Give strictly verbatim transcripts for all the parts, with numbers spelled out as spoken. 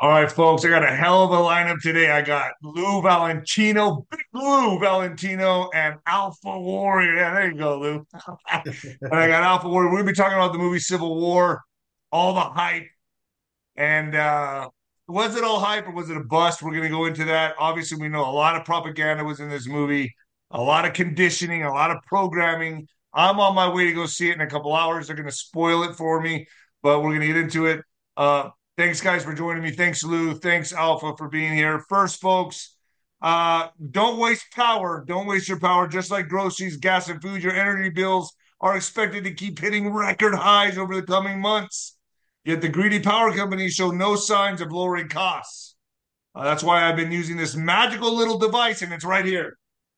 All right, folks, I got a hell of a lineup today. I got Lou Valentino, Big Lou Valentino, and Alpha Warrior. Yeah, there you go, Lou. And I got Alpha Warrior. We're gonna be talking about the movie Civil War, all the hype, and uh, was it all hype or was it a bust? We're gonna go into that. Obviously, we know a lot of propaganda was in this movie, a lot of conditioning, a lot of programming. I'm on my way to go see it in a couple hours. They're gonna spoil it for me, but we're gonna get into it. Uh, Thanks, guys, for joining me. Thanks, Lou. Thanks, Alpha, for being here. First, folks, uh, don't waste power. Don't waste your power. Just like groceries, gas, and food, your energy bills are expected to keep hitting record highs over the coming months. Yet the greedy power companies show no signs of lowering costs. Uh, that's why I've been using this magical little device, and it's right here.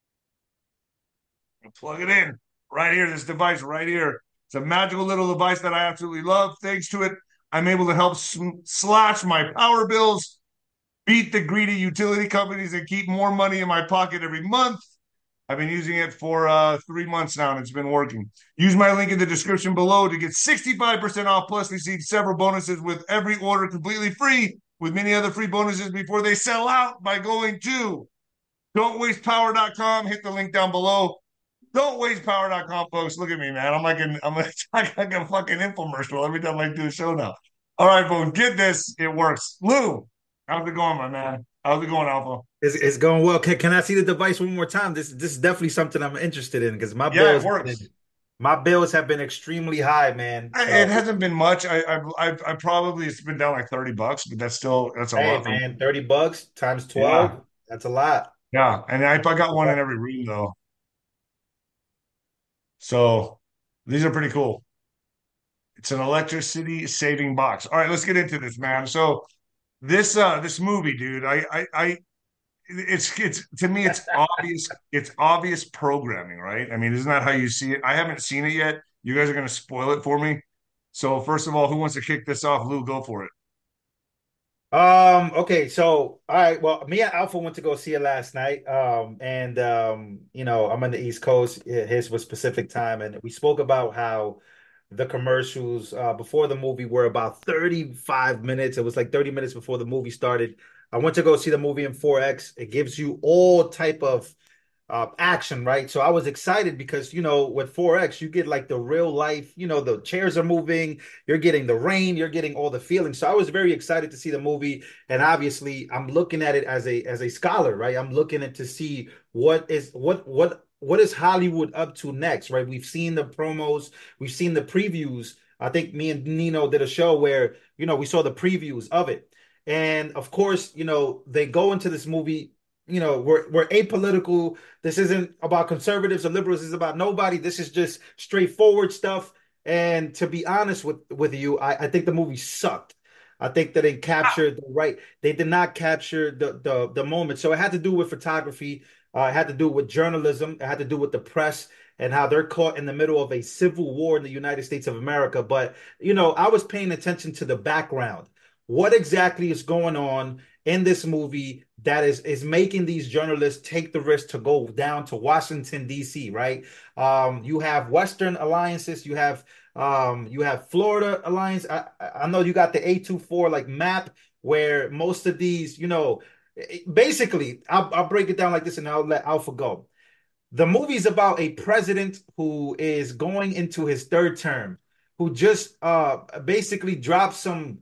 Plug it in right here. This device right here. It's a magical little device that I absolutely love. Thanks to it, I'm able to help slash my power bills, beat the greedy utility companies, and keep more money in my pocket every month. I've been using it for uh, three months now, and it's been working. Use my link in the description below to get sixty-five percent off, plus receive several bonuses with every order completely free, with many other free bonuses before they sell out by going to don't waste power dot com. Hit the link down below. don't waste power dot com, folks. Look at me, man. I'm like an, I'm like, like a fucking infomercial every time I do a show now. All right, folks, get this. It works. Lou, how's it going, my man? How's it going, Alpha? It's, it's going well. Can, can I see the device one more time? This this is definitely something I'm interested in because my Yeah, it bills works. my bills have been extremely high, man. I, it So hasn't been much. I, I, I, I probably it's been down like thirty bucks, but that's still that's a hey, lot for me. man, thirty bucks times Yeah, twelve, that's a lot. yeah. And I, I got one in every room though, so these are pretty cool. It's an electricity saving box. All right, let's get into this, man. So this uh this movie, dude, I I, I it's it's to me it's obvious it's obvious programming, right? I mean, isn't that how you see it? I haven't seen it yet. You guys are gonna spoil it for me. So first of all, who wants to kick this off? Lou, go for it. Um, okay, so all right, well, me and Alpha went to go see it last night. Um, and um, you know, I'm on the East Coast, his was Pacific time, and we spoke about how the commercials uh before the movie were about thirty-five minutes. It was like thirty minutes before the movie started. I went to go see the movie in four X. It gives you all type of uh, action, right? So I was excited because, you know, with four X, you get like the real life, you know, the chairs are moving, you're getting the rain, you're getting all the feelings. So I was very excited to see the movie. And obviously, I'm looking at it as a as a scholar, right? I'm looking at to see what is what what what is Hollywood up to next, right? We've seen the promos, we've seen the previews. I think me and Nino did a show where, you know, we saw the previews of it. And of course, you know, they go into this movie, you know, we're we're apolitical. This isn't about conservatives or liberals. This is about nobody. This is just straightforward stuff. And to be honest with with you, I, I think the movie sucked. I think that they captured the right. They did not capture the the the moment. So it had to do with photography. Uh, it had to do with journalism. It had to do with the press and how they're caught in the middle of a civil war in the United States of America. But you know, I was paying attention to the background. What exactly is going on in this movie that is is making these journalists take the risk to go down to Washington D C, right? Um, you have Western alliances, you have um, you have Florida alliance. I, I know you got the A twenty four like map where most of these, you know, basically, I'll, I'll break it down like this and I'll let Alpha go. The movie's about a president who is going into his third term, who just uh basically dropped some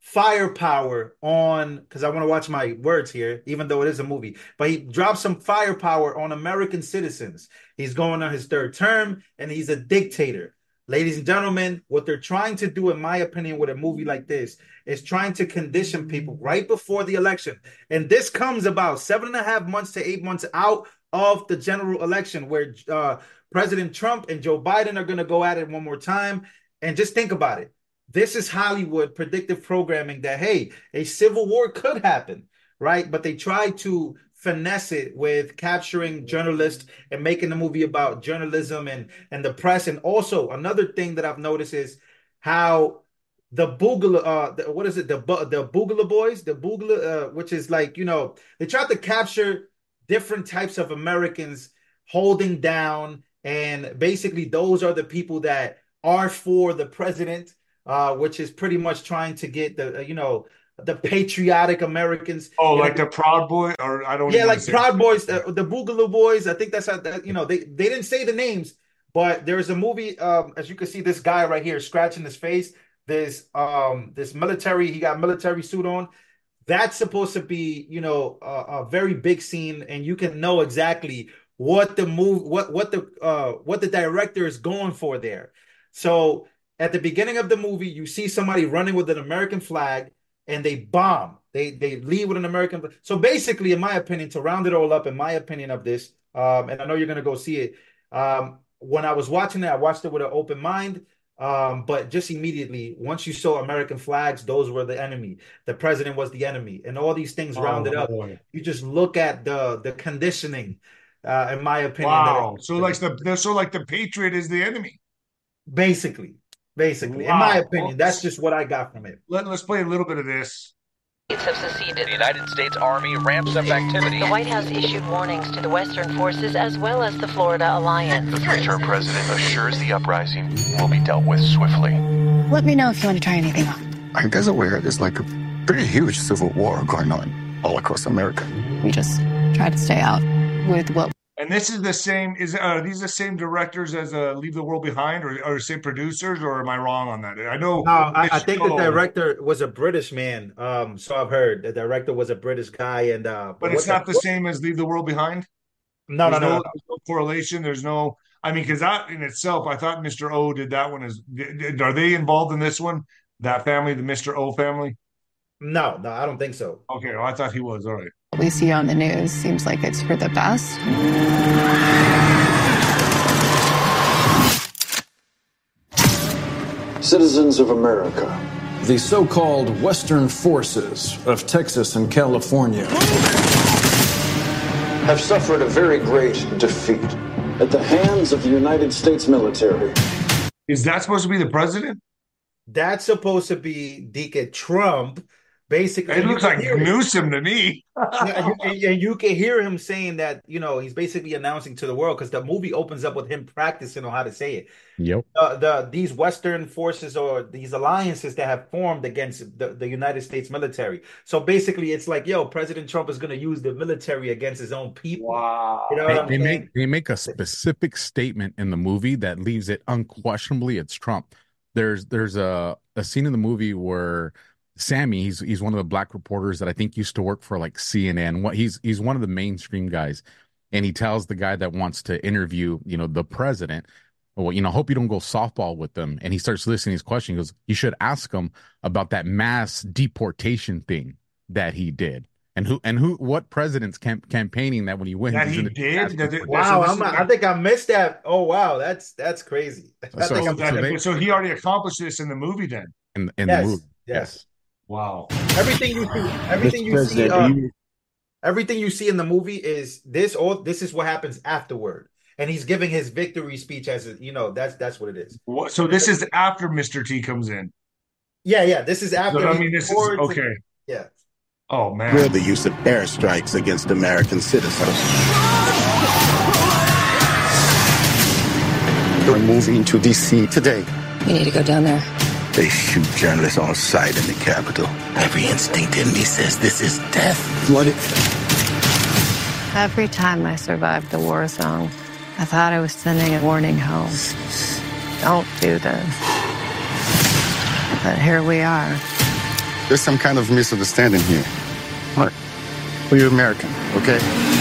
firepower on, because I want to watch my words here, even though it is a movie, but he dropped some firepower on American citizens. He's going on his third term and he's a dictator. Ladies and gentlemen, what they're trying to do, in my opinion, with a movie like this is trying to condition people right before the election. And this comes about seven and a half months to eight months out of the general election, where uh, President Trump and Joe Biden are going to go at it one more time. And just think about it. This is Hollywood predictive programming that, hey, a civil war could happen, right? But they try to finesse it with capturing journalists and making the movie about journalism and, and the press. And also, another thing that I've noticed is how the Boogla, uh, the, what is it? The the Boogla Boys, the Boogla, uh, which is like, you know, they tried to capture different types of Americans holding down, and basically those are the people that are for the president, uh, which is pretty much trying to get the uh, you know the patriotic Americans. Oh, You know, like the Proud Boy, or I don't yeah, even want to like say. Proud Boys, the, the Boogaloo Boys. I think that's how that, you know, they they didn't say the names, but there's a movie. Um, as you can see, this guy right here scratching his face. This um this military, he got military suit on. That's supposed to be, you know, a, a very big scene, and you can know exactly what the move, what what the uh what the director is going for there. So at the beginning of the movie, you see somebody running with an American flag, and they bomb. They they leave with an American. So basically, in my opinion, to round it all up, in my opinion of this, um, and I know you're gonna go see it. Um, when I was watching it, I watched it with an open mind. Um, but just immediately, once you saw American flags, those were the enemy. The president was the enemy, and all these things Oh rounded up. boy! You just look at the the conditioning, uh, in my opinion, that Wow. So it, like the so like the Patriot is the enemy. basically, basically, in my Wow. Well, opinion, that's just what I got from it. let, let's play a little bit of this. Have seceded. The United States Army ramps up activity. The White House issued warnings to the Western forces as well as the Florida Alliance. The three-term president assures the uprising will be dealt with swiftly. Let me know if you want to try anything on. Are you guys aware there's like a pretty huge civil war going on all across America? We just try to stay out with what. And this is the same. Is are these the same directors as uh, Leave the World Behind, or or same producers, or am I wrong on that? I know. No, I, I this think the show- director was a British man. Um, so I've heard the director was a British guy, and uh, but what it's not the same as Leave the World Behind. No, no, There's no, no. there's no correlation. There's no. I mean, because that in itself, I thought Mister O did that one. As are they involved in this one? That family, the Mister O family. No, no, I don't think so. Okay, well, I thought he was. All right. What we see on the news seems like it's for the best. Citizens of America. The so-called Western forces of Texas and California Have suffered a very great defeat at the hands of the United States military. Is that supposed to be the president? That's supposed to be Deacon Trump. Basically, It you looks can like hear it. Newsom to me. Yeah, and, you, and you can hear him saying that, you know, he's basically announcing to the world, because the movie opens up with him practicing on how to say it. Yep. Uh, the these Western forces or these alliances that have formed against the, the United States military. So basically, it's like, yo, President Trump is going to use the military against his own people. Wow. You know They, what I'm they saying? make they make a specific statement in the movie that leaves it unquestionably it's Trump. There's there's a, a scene in the movie where Sammy, he's he's one of the black reporters that I think used to work for like C N N. What he's he's one of the mainstream guys, and he tells the guy that wants to interview, you know, the president, well, you know, hope you don't go softball with them. And he starts listening to his question. He goes, you should ask him about that mass deportation thing that he did, and who and who what president's camp- campaigning that when he wins. That he's he gonna do did? mass That it- deportation. Wow, this I'm is not, like- I think I missed that. Oh, wow, that's that's crazy. I So- think So, I'm- so they- so he already accomplished this in the movie then. in, in Yes, the movie. yes. Wow. Everything you see, everything you see, President, uh, you- everything you see in the movie is this. All this is what happens afterward, and he's giving his victory speech as a, you know, that's that's what it is. What, so this is after Mister T comes in. Yeah, yeah. This is after. So, I he mean, this is records and- okay. yeah. Oh man. We're the use of airstrikes against American citizens. We're moving to D C today. We need to go down there. They shoot journalists on sight in the Capitol. Every instinct in me says this is death. Blooded. Every time I survived the war zone, I thought I was sending a warning home. Don't do this. But here we are. There's some kind of misunderstanding here. Look, we're American, okay?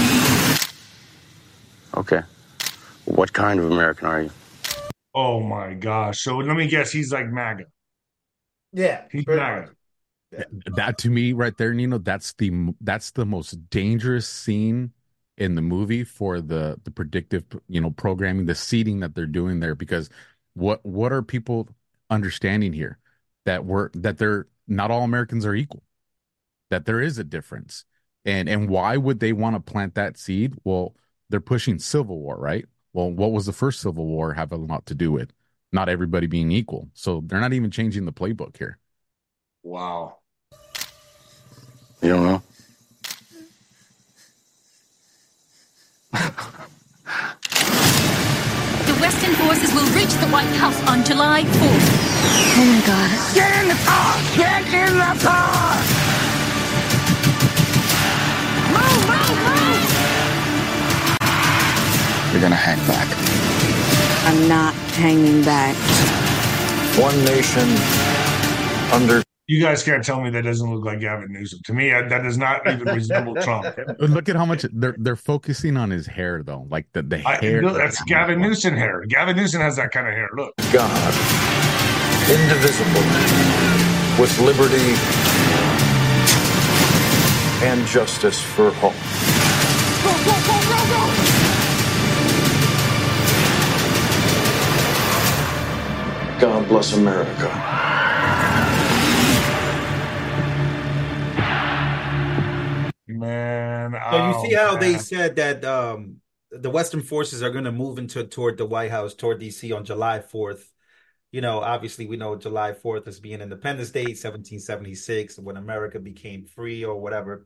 Okay. What kind of American are you? Oh my gosh. So let me guess, he's like MAGA. Yeah, He's pretty MAGA. much. That to me right there, Nino, that's the that's the most dangerous scene in the movie for the the predictive, you know, programming, the seeding that they're doing there. Because what what are people understanding here? That we're that they're not all Americans are equal. That there is a difference. And and why would they want to plant that seed? Well, they're pushing civil war, right? Well, what was the first civil war have a lot to do with? Not everybody being equal. So they're not even changing the playbook here. Wow. You don't know? The Western forces will reach the White House on July fourth. Oh my God. Get in the car! Get in the car! gonna hang back. I'm not hanging back. One nation under. You guys can't tell me that doesn't look like Gavin Newsom. To me, that does not even resemble Trump. Look at how much they're they're focusing on his hair though, like the the I, hair. that's Gavin Newsom hair. Gavin Newsom has that kind of hair. Look, God, indivisible, with liberty and justice for all. Go, go, go, go, go! God bless America. man. So you see oh, how man. they said that um, the Western forces are going to move into toward the White House, toward D C on July fourth. You know, obviously we know July fourth as being Independence Day, seventeen seventy-six, when America became free or whatever.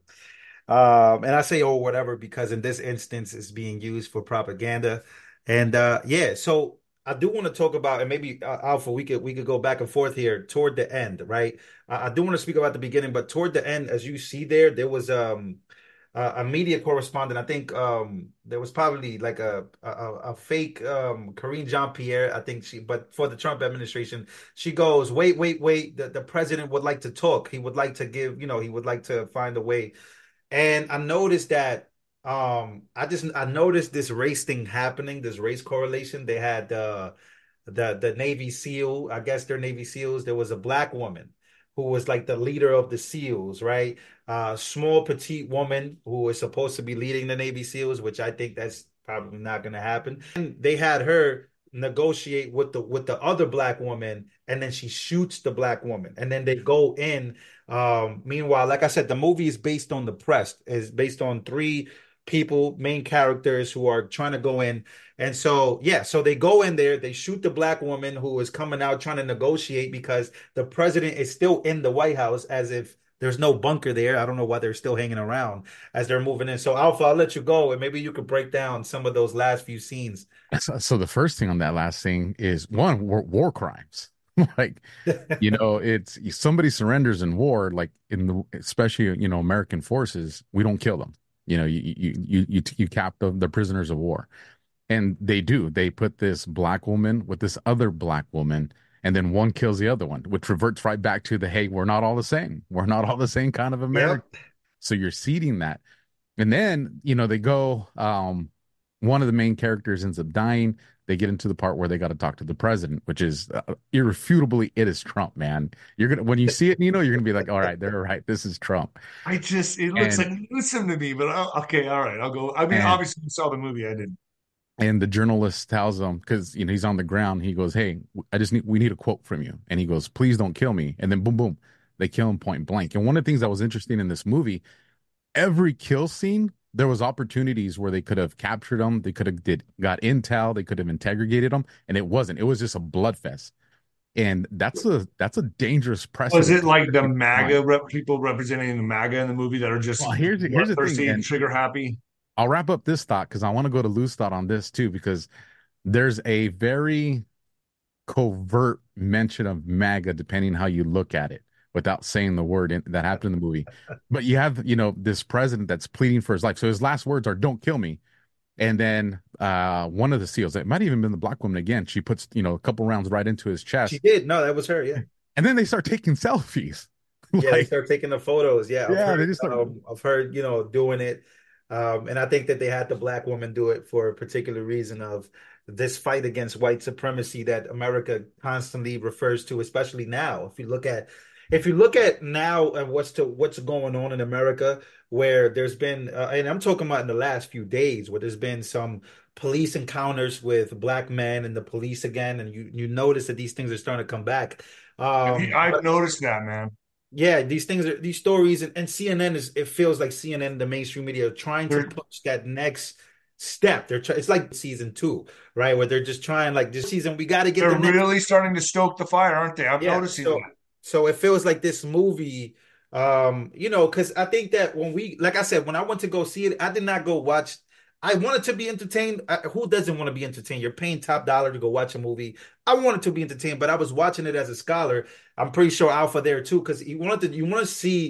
Um, and I say or whatever because in this instance it's being used for propaganda. And uh, yeah, so I do want to talk about, and maybe uh, Alpha, we could we could go back and forth here toward the end, right? I, I do want to speak about the beginning, but toward the end, as you see there, there was um uh, a media correspondent. I think um there was probably like a a, a fake um Karine Jean-Pierre. I think she, but for the Trump administration, she goes, wait, wait, wait. The the president would like to talk. He would like to give, you know, he would like to find a way. And I noticed that um I just I noticed this race thing happening, this race correlation. They had uh the the Navy SEAL, I guess they're Navy SEALs. There was a black woman who was like the leader of the SEALs, right? Uh small petite woman who was supposed to be leading the Navy SEALs, which I think that's probably not gonna happen. And they had her negotiate with the with the other black woman, and then she shoots the black woman, and then they go in. Um, meanwhile, like I said, the movie is based on the press, is based on three people, main characters who are trying to go in. And so, yeah, so they go in there, they shoot the black woman who is coming out trying to negotiate because the president is still in the White House as if there's no bunker there. I don't know why they're still hanging around as they're moving in. So, Alpha, I'll let you go, and maybe you could break down some of those last few scenes. So, so the first thing on that last thing is one, war, war crimes. Like, you know, it's somebody surrenders in war, like in the, especially, you know, American forces, we don't kill them. You know, you, you, you, you, you cap the, the prisoners of war. And they do, they put this black woman with this other black woman, and then one kills the other one, which reverts right back to the, hey, we're not all the same. We're not all the same kind of American. Yep. So you're seeding that. And then, you know, they go, um, one of the main characters ends up dying. They get into the part where they got to talk to the president, which is uh, irrefutably, it is Trump, man. You're going to, when you see it, Nino, you're going to be like, all right, they're right. This is Trump. I just, it looks and, like Newsom to me, but I'll, okay, all right, I'll go. I mean, and, obviously you saw the movie, I didn't. And the journalist tells him, because, you know, he's on the ground. He goes, hey, I just need, we need a quote from you. And he goes, please don't kill me. And then boom, boom, they kill him point blank. And one of the things that was interesting in this movie, every kill scene, there was opportunities where they could have captured them. They could have did got intel. They could have interrogated them, and it wasn't. It was just a blood fest, and that's a that's a dangerous precedent. Was it like the MAGA rep, people representing the MAGA in the movie that are just well, here's the, here's the thing, and trigger happy? I'll wrap up this thought because I want to go to Lou's thought on this too, because there's a very covert mention of MAGA depending how you look at it, without saying the word in, that happened in the movie. But you have, you know, this president that's pleading for his life. So his last words are, don't kill me. And then uh, one of the SEALs, it might have even been the black woman again, she puts, you know, a couple rounds right into his chest. She did. No, that was her, yeah. And then they start taking selfies. like, yeah, they start taking the photos, yeah. Yeah, her, they just start... um, of her, you know, doing it. Um, and I think that they had the black woman do it for a particular reason of this fight against white supremacy that America constantly refers to, especially now. If you look at If you look at now and what's to what's going on in America, where there's been, uh, and I'm talking about in the last few days, where there's been some police encounters with black men and the police again, and you you notice that these things are starting to come back. Um, I've but, noticed that, man. Yeah, these things are these stories, and, and C N N is. It feels like C N N, the mainstream media, are trying to push that next step. They're try- it's like season two, right, where they're just trying like this season. We got to get. They're the next- really starting to stoke the fire, aren't they? I'm yeah, noticing so, that. So it feels like this movie, um, you know, because I think that when we, like I said, when I went to go see it, I did not go watch. I wanted to be entertained. I, who doesn't want to be entertained? You're paying top dollar to go watch a movie. I wanted to be entertained, but I was watching it as a scholar. I'm pretty sure Alpha there too, because you wanted to, you want to see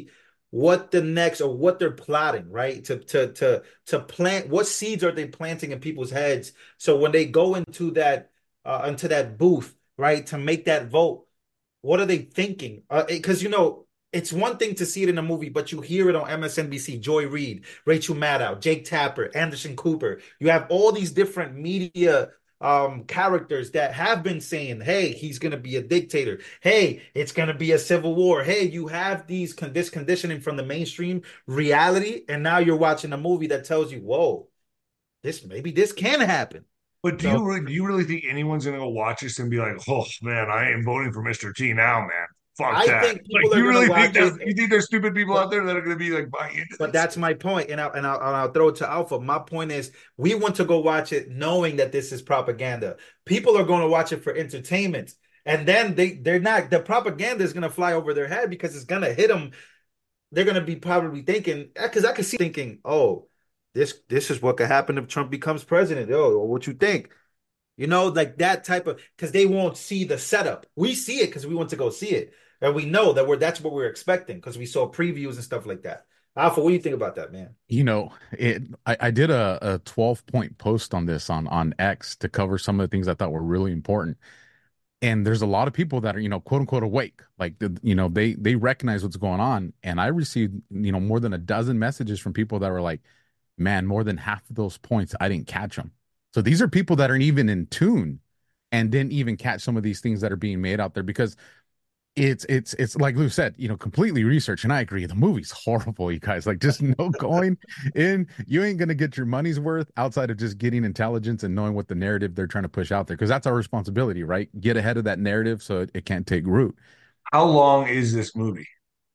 what the next or what they're plotting, right? To to to to plant what seeds are they planting in people's heads so when they go into that uh, into that booth, right, to make that vote, what are they thinking? Because uh, you know, it's one thing to see it in a movie, but you hear it on M S N B C, Joy Reid, Rachel Maddow, Jake Tapper, Anderson Cooper. You have all these different media um, characters that have been saying, hey, he's going to be a dictator. Hey, it's going to be a civil war. Hey, you have these con- this conditioning from the mainstream reality, and now you're watching a movie that tells you, whoa, this maybe this can happen. But do So- you really, do you really think anyone's going to go watch this and be like, oh man, I am voting for Mister T now, man? Fuck I that. think people Like, are you gonna really watch think that? it- You think there's stupid people out there that are going to be like buying into But this? that's my point, and I'll, and I'll, and I'll throw it to Alpha. My point is, we want to go watch it knowing that this is propaganda. People are going to watch it for entertainment, and then they they're not. The propaganda is going to fly over their head because it's going to hit them. They're going to be probably thinking, because I can see thinking, oh, this this is what could happen if Trump becomes president. Oh, what you think? You know, like that type of, because they won't see the setup. We see it because we want to go see it. And we know that we're that's what we're expecting because we saw previews and stuff like that. Alpha, what do you think about that, man? You know, it. I, I did a, a twelve point post on this on on X to cover some of the things I thought were really important. And there's a lot of people that are, you know, quote unquote awake, like the, you know, they they recognize what's going on. And I received, you know, more than a dozen messages from people that were like, "Man, more than half of those points I didn't catch them." So these are people that aren't even in tune and didn't even catch some of these things that are being made out there because it's it's it's like Lou said, you know, completely research. And I agree, the movie's horrible, you guys. Like, just no going in, you ain't gonna get your money's worth outside of just getting intelligence and knowing what the narrative they're trying to push out there, because that's our responsibility, right? Get ahead of that narrative so it, it can't take root. How long is this movie?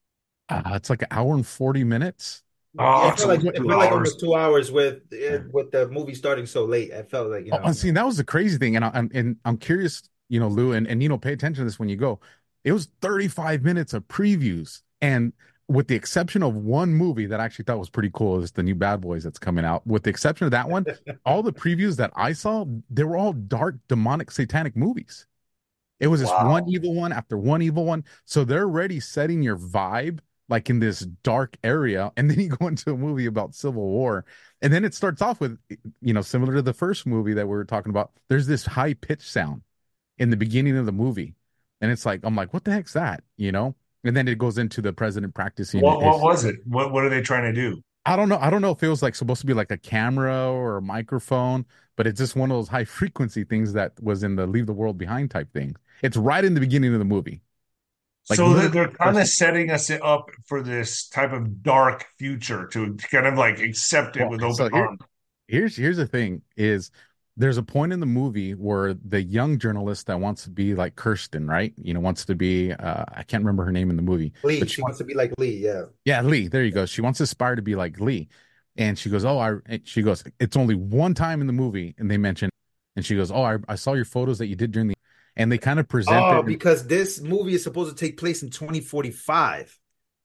Uh, it's like an hour and forty minutes. Oh, Yeah, it it's felt like, almost it two felt like hours. almost two hours with with the movie starting so late. I felt like, you know. Oh, and see, that was the crazy thing, and I, I'm and I'm curious, you know, Lou, and, and you know, pay attention to this when you go. It was thirty-five minutes of previews, and with the exception of one movie that I actually thought was pretty cool, is the new Bad Boys that's coming out. With the exception of that one, all the previews that I saw, they were all dark, demonic, satanic movies. It was just Wow. one evil one after one evil one. So they're already setting your vibe like in this dark area, and then you go into a movie about Civil War, and then it starts off with, you know, similar to the first movie that we were talking about. There's this high pitched sound in the beginning of the movie, and it's like, I'm like, what the heck's that, you know? And then it goes into the president practicing. What, what It's- was it? What What are they trying to do? I don't know. I don't know if it was like supposed to be like a camera or a microphone, but it's just one of those high frequency things that was in the Leave the World Behind type thing. It's right in the beginning of the movie. Like, so they're, literally- they're kind of setting us up for this type of dark future to kind of like accept it Well, with open so here- arms. here's here's the thing is there's a point in the movie where the young journalist that wants to be like Kirsten, right? You know, wants to be uh, I can't remember her name in the movie. Lee, but she wants to be like Lee, yeah. Yeah, Lee. There you go. She wants to aspire to be like Lee. And she goes, oh, I, and she goes, it's only one time in the movie. And they mention, and she goes, oh, I, I saw your photos that you did during the, and they kind of present Oh, it. because this movie is supposed to take place in twenty forty-five.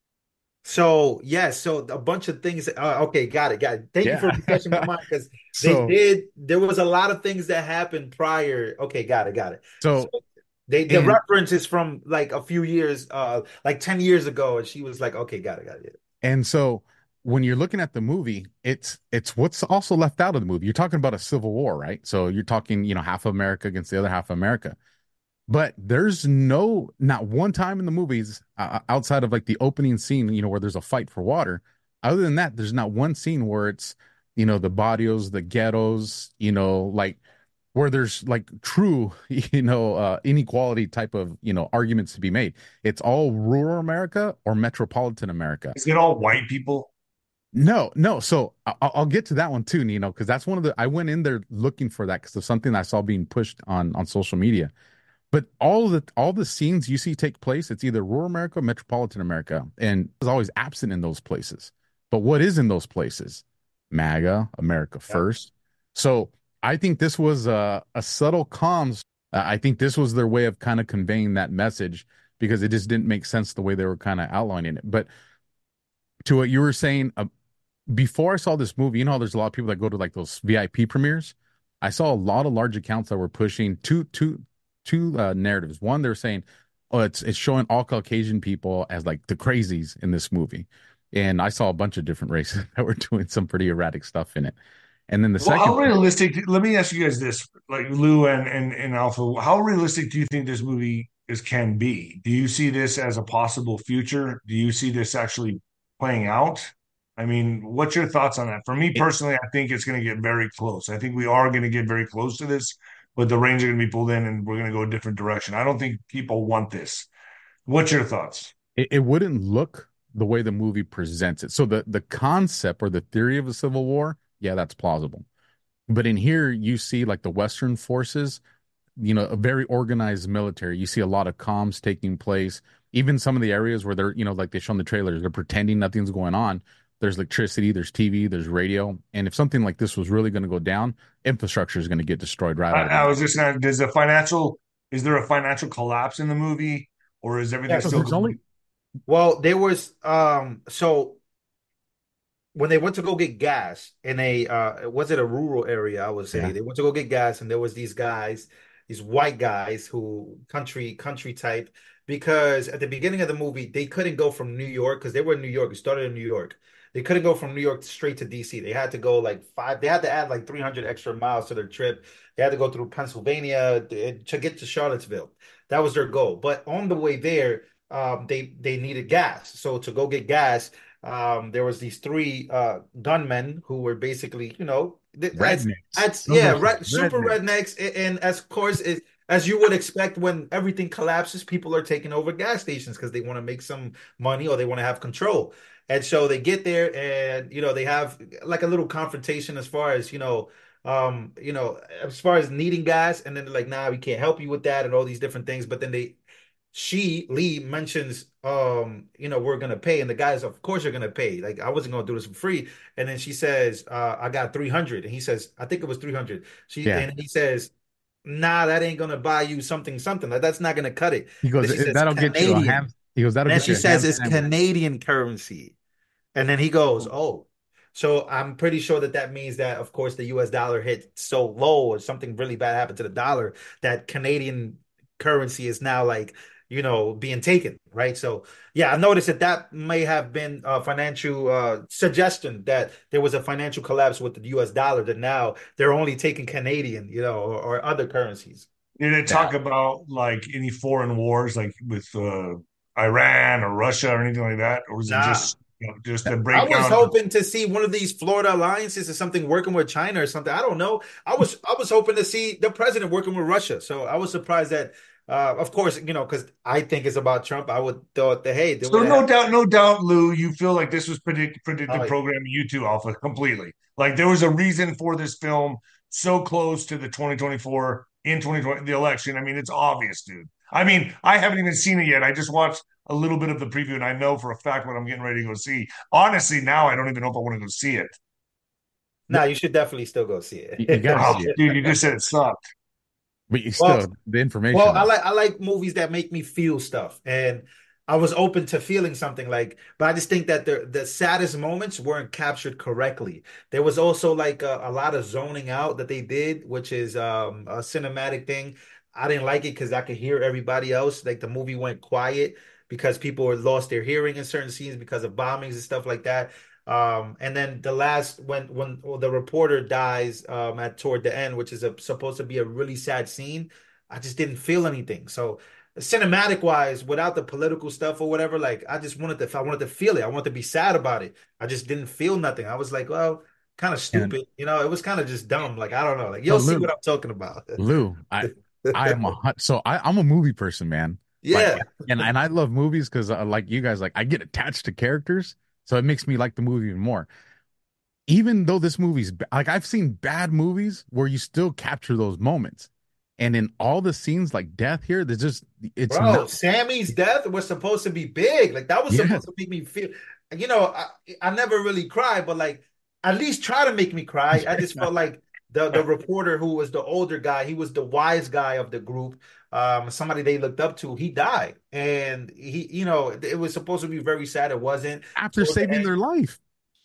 So, yeah, so a bunch of things. Uh, okay, got it, got it. Thank Yeah. you for refreshing my mind because So- they did. There was a lot of things that happened prior. Okay, got it, got it. So, They the and- reference is from like a few years, uh, like ten years ago, and she was like, "Okay, got it, got it." and so when you're looking at the movie, it's, it's what's also left out of the movie. You're talking about a civil war, right? So you're talking, you know, half of America against the other half of America. But there's no, not one time in the movies uh, outside of like the opening scene, you know, where there's a fight for water. Other than that, there's not one scene where it's, you know, the barrios, the ghettos, you know, like where there's like true, you know, uh, inequality type of, you know, arguments to be made. It's all rural America or metropolitan America. Is it all white people? No, no. So I- I'll, I'll get to that one too, Nino, because that's one of the, I went in there looking for that because of something I saw being pushed on, on social media. But all the all the scenes you see take place, it's either rural America or metropolitan America, and it's always absent in those places. But what is in those places? MAGA, America First. So I think this was a, a subtle comms. Uh, I think this was their way of kind of conveying that message because it just didn't make sense the way they were kind of outlining it. But to what you were saying, uh, before I saw this movie, you know how there's a lot of people that go to like those V I P premieres. I saw a lot of large accounts that were pushing two two two uh, narratives. One, they're saying, oh, it's it's showing all Caucasian people as like the crazies in this movie. and I saw a bunch of different races that were doing some pretty erratic stuff in it. And then the Well, how second, realistic? Let me ask you guys this: like Lou and and and Alpha, how realistic do you think this movie is can be? Do you see this as a possible future? Do you see this actually playing out? I mean, what's your thoughts on that? For me personally, I think it's going to get very close. I think we are going to get very close to this, but the reins are going to be pulled in, and we're going to go a different direction. I don't think people want this. What's your thoughts? it, it wouldn't look the way the movie presents it. So the the concept or the theory of a civil war, yeah, that's plausible. But in here, you see like the Western forces, you know, a very organized military. You see a lot of comms taking place. Even some of the areas where they're, you know, like they show in the trailers, they're pretending nothing's going on. There's electricity, there's T V, there's radio. And if something like this was really going to go down, infrastructure is going to get destroyed right I, out of I it. was just saying, does the financial is there a financial collapse in the movie, or is everything Yeah, still There's only well, there was um so when they went to go get gas in a uh was it a rural area, I would say. Yeah. They went to go get gas and there was these guys, these white guys who country country type because at the beginning of the movie they couldn't go from New York because they were in New York. It started in New York. They couldn't go from New York straight to D C. They had to go like five, they had to add like three hundred extra miles to their trip. They had to go through Pennsylvania to, to get to Charlottesville. That was their goal. But on the way there, um, they they needed gas. So to go get gas, um, there was these three uh, gunmen who were basically, you know, th- as, rednecks. as Those yeah, are right, super rednecks. rednecks, a- and as of course, it, as you would expect, when everything collapses, people are taking over gas stations because they want to make some money or they want to have control. And so they get there, and you know, they have like a little confrontation as far as you know. Um, you know, as far as needing gas, and then they're like, nah, we can't help you with that, and all these different things. But then they she Lee mentions um you know we're gonna pay and the guys of course you're gonna pay like I wasn't gonna do this for free and then she says uh I got three hundred and he says I think it was three hundred she Yeah. and he says nah that ain't gonna buy you something something like that's not gonna cut it He goes, then she says that'll get you a Canadian ham. He goes, that'll and then get she you a says ham it's sandwich. Canadian currency and then he goes oh so I'm pretty sure that that means that of course the U S dollar hit so low or something really bad happened to the dollar that Canadian currency is now like you know, being taken, right? So, yeah, I noticed that that may have been a financial uh, suggestion that there was a financial collapse with the U S dollar, that now they're only taking Canadian, you know, or, or other currencies. Did it talk about like any foreign wars, like with uh, Iran or Russia or anything like that, or was it Nah. just you know, just a I breakdown? was hoping to see one of these Florida alliances or something working with China or something. I don't know. I was I was hoping to see the president working with Russia. So I was surprised that, uh, of course, you know, because I think it's about Trump. I would thought that hey, they So would no have. doubt, no doubt, Lou, you feel like this was predict, predicted Oh, yeah. programming you too, Alpha, completely. Like there was a reason for this film so close to the twenty twenty-four in twenty twenty the election. I mean, it's obvious, dude. I mean, I haven't even seen it yet. I just watched a little bit of the preview, and I know for a fact what I'm getting ready to go see. Honestly, now I don't even know if I want to go see it. Nah, you should definitely still go see You, you it. gotta Oh, see it, dude, you just said it sucked. but you still Well, the information. Well, I like I like movies that make me feel stuff, and I was open to feeling something like, but I just think that the the saddest moments weren't captured correctly. There was also like a, a lot of zoning out that they did, which is um, a cinematic thing. I didn't like it because I could hear everybody else. Like the movie went quiet because people had lost their hearing in certain scenes because of bombings and stuff like that. Um, and then the last when when well, the reporter dies um, at toward the end, which is a, supposed to be a really sad scene. I just didn't feel anything. So cinematic wise, without the political stuff or whatever, like I just wanted to I wanted to feel it. I wanted to be sad about it. I just didn't feel nothing. I was like, well, kind of And stupid. You know, it was kind of just dumb. Like I don't know. Like so you'll see Lou, what I'm talking about. Lou, I I am a hu- so I I'm a movie person, man. Like, Yeah. and and I love movies because uh, like you guys, like I get attached to characters, so it makes me like the movie even more. Even though this movie's ba- like I've seen bad movies where you still capture those moments, and in all the scenes like death here, there's just it's Bro, not. Sammy's death was supposed to be big. Like that was Yeah. supposed to make me feel. You know, I, I never really cried, but like at least try to make me cry. I just felt like the the reporter who was the older guy, he was the wise guy of the group. Um, somebody they looked up to. He died, and he, you know, it was supposed to be very sad. It wasn't. After Toward the saving end- their life.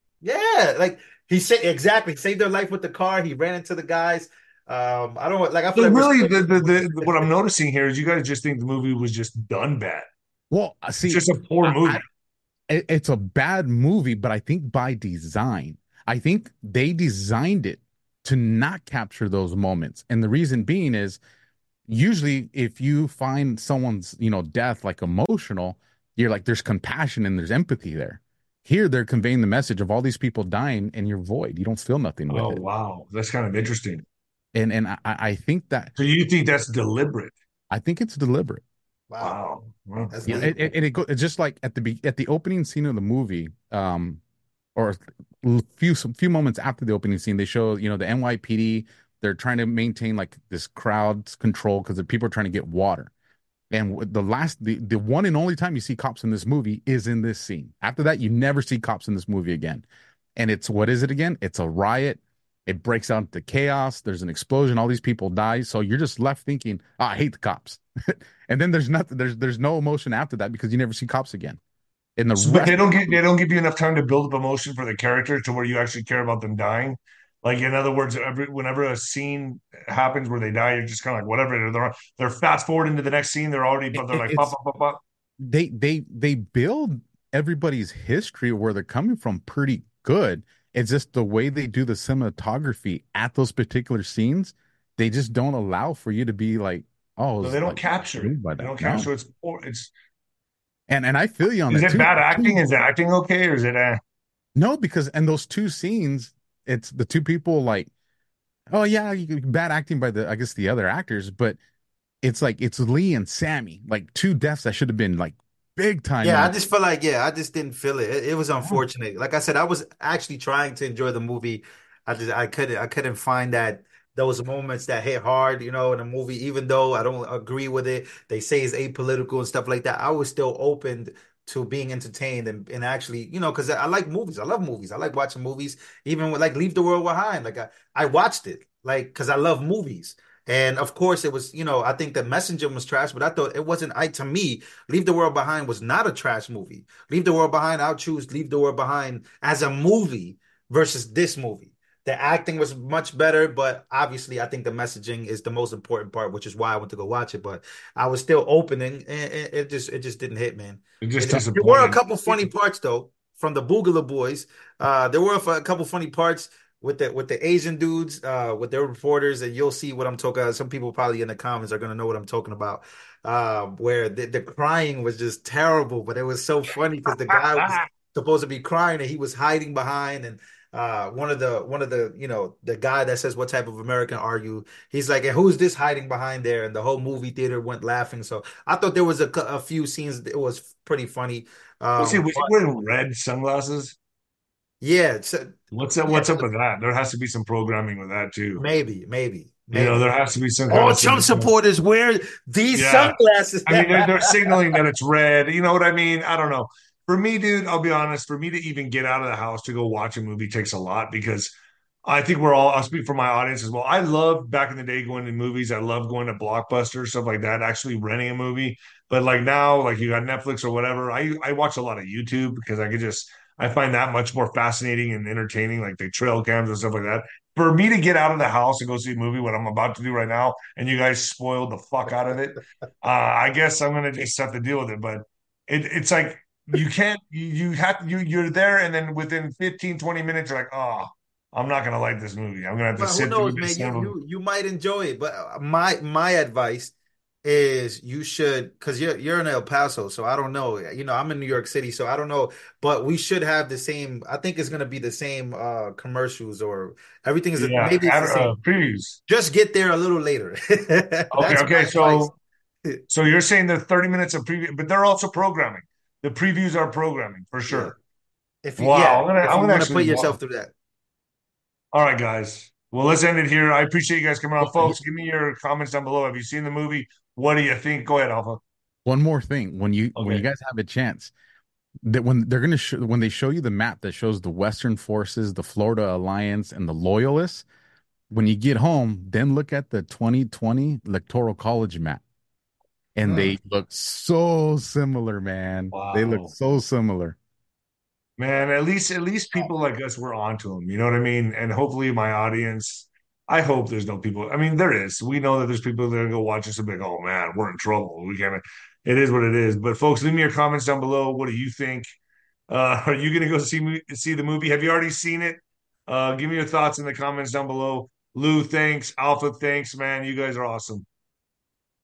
Yeah, like he said exactly saved their life with the car. He ran into the guys. Um, I don't know, like I feel So like we're really, still- the, the the what I'm noticing here is you guys just think the movie was just done bad. Well, I see, It's just a poor I- movie. I- it, it's a bad movie, but I think by design. I think they designed it to not capture those moments. And the reason being is usually if you find someone's, you know, death like emotional, you're like there's compassion and there's empathy there. Here they're conveying the message of all these people dying and you're void. You don't feel nothing with Oh, it. wow. That's kind of interesting. And and I, I think that So you think that's deliberate? I think it's deliberate. Wow. Wow. That's Yeah, deep. it, it, it go, it's just like at the be, at the opening scene of the movie, um, or a few some few moments after the opening scene, they show you know the N Y P D. They're trying to maintain like this crowd control because the people are trying to get water. And the last, the the one and only time you see cops in this movie is in this scene. After that, you never see cops in this movie again. And it's what is it again? It's a riot. It breaks out into chaos. There's an explosion. All these people die. So you're just left thinking, oh, I hate the cops. And then there's nothing. There's there's no emotion after that because you never see cops again. In the So, but rest, they don't get they don't give you enough time to build up emotion for the character to where you actually care about them dying. Like in other words, every whenever a scene happens where they die, you're just kind of like whatever. They're they're fast forward into the next scene. They're already, but it, they're it- like pop it's pop pop pop. they they they build everybody's history of where they're coming from pretty good. It's just the way they do the cinematography at those particular scenes. They just don't allow for you to be like, oh, So it's they don't like capture it. moved by They that. don't No. capture. So it's it's. And and I feel you on Is that it too. bad acting? Is the acting okay, or is it? Eh? No, because in those two scenes, it's the two people like, oh yeah, you, bad acting by the I guess the other actors, but it's like it's Lee and Sammy, like two deaths that should have been like big time. Yeah, in I the- just feel like, yeah, I just didn't feel it. It, it was unfortunate. Like I said, I was actually trying to enjoy the movie. I just I couldn't I couldn't find that those moments that hit hard, you know, in a movie, even though I don't agree with it. They say it's apolitical and stuff like that. I was still open to being entertained and, and actually, you know, because I, I like movies. I love movies. I like watching movies, even with like Leave the World Behind. Like I, I watched it, like because I love movies. And of course, it was, you know, I think The Messenger was trash, but I thought it wasn't. I to me, Leave the World Behind was not a trash movie. Leave the World Behind, I'll choose Leave the World Behind as a movie versus this movie. The acting was much better, but obviously, I think the messaging is the most important part, which is why I went to go watch it. But I was still opening, and it, it just it just didn't hit, man. It just It, there were a disappointing. couple funny parts though from the Boogala Boys. Uh, there were a couple funny parts with the with the Asian dudes, uh, with their reporters, and you'll see what I'm talking about. Some people probably in the comments are gonna know what I'm talking about. Uh, where the, the crying was just terrible, but it was so funny because the guy was supposed to be crying and he was hiding behind and uh one of the one of the you know the guy that says what type of American are you, he's like, and who's this hiding behind there, and the whole movie theater went laughing. So I thought there was a, a few scenes it was pretty funny. Let's see, um was he but wearing red sunglasses? yeah, it's, uh, What's up? yeah, What's up with that? There has to be some programming with that too. maybe maybe You know, maybe there has to be some kind all of Trump symbol- supporters wear these Yeah. sunglasses. I mean, they're, they're signaling that it's red. You know what I mean? I don't know. For me, dude, I'll be honest. For me to even get out of the house to go watch a movie takes a lot because I think we're all, I'll speak for my audience as well. I love back in the day going to movies. I love going to Blockbuster, stuff like that, actually renting a movie. But like now, like you got Netflix or whatever, I, I watch a lot of YouTube because I could just, I find that much more fascinating and entertaining, like the trail cams and stuff like that. For me to get out of the house and go see a movie, what I'm about to do right now, and you guys spoiled the fuck out of it, uh, I guess I'm going to just have to deal with it. But it, it's like, you can't, you, you have to, you, you're there. And then within fifteen, twenty minutes, you're like, oh, I'm not gonna like this movie. I'm gonna have to But who sit knows, through man? this. You son of a- you you might enjoy it, but uh, my my advice is you should, because you're you're in El Paso, so I don't know. You know, I'm in New York City, so I don't know. But we should have the same. I think it's gonna be the same uh commercials or everything is yeah, maybe it's ad- the same. uh, previews. Just get there a little later. Okay, That's okay. my advice. So, so you're saying they're thirty minutes of preview, but they're also programming. The previews are programming for sure. If you, Wow, yeah, I'm gonna, if I'm you gonna want to actually put yourself watch. through that. All right, guys. Well, let's end it here. I appreciate you guys coming on, folks. Give me your comments down below. Have you seen the movie? What do you think? Go ahead, Alpha. One more thing, when you when Okay. you guys have a chance, that when they're gonna show when they show you the map that shows the Western forces, the Florida Alliance, and the Loyalists, when you get home, then look at the twenty twenty Electoral College map, and Huh. they look so similar, man. They Wow. look so similar. Man, at least at least people like us were onto them. You know what I mean? And hopefully my audience, I hope there's no people. I mean, there is. We know that there's people that are gonna go watch this and be like, oh man, we're in trouble. We can't. It is what it is. But folks, leave me your comments down below. What do you think? Uh, are you gonna go see see the movie? Have you already seen it? Uh, give me your thoughts in the comments down below. Lou, thanks. Alpha, thanks, man. You guys are awesome.